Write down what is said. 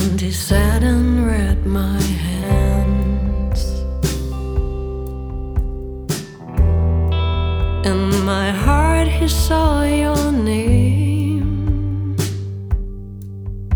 And he sat and read my hands. In my heart he saw your name.